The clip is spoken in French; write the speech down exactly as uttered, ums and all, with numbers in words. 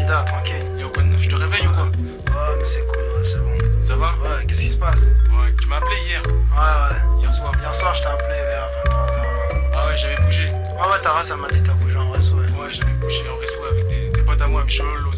candidat, tranquille. Yo, quoi de neuf, je te réveille ou quoi? Ouais, mais c'est cool, ouais, c'est bon. Ça va? Ouais, qu'est-ce qui se passe? Ouais, tu m'as appelé hier. Ouais, ouais. Hier soir. Hier soir, je t'ai appelé vers vingt-trois heures. Ah ouais, j'avais bougé. Ouais, ouais, ta race, elle m'a dit que t'as bougé en réseau, ouais. Ouais, j'avais bougé en réseau avec des, des potes à moi, Michel,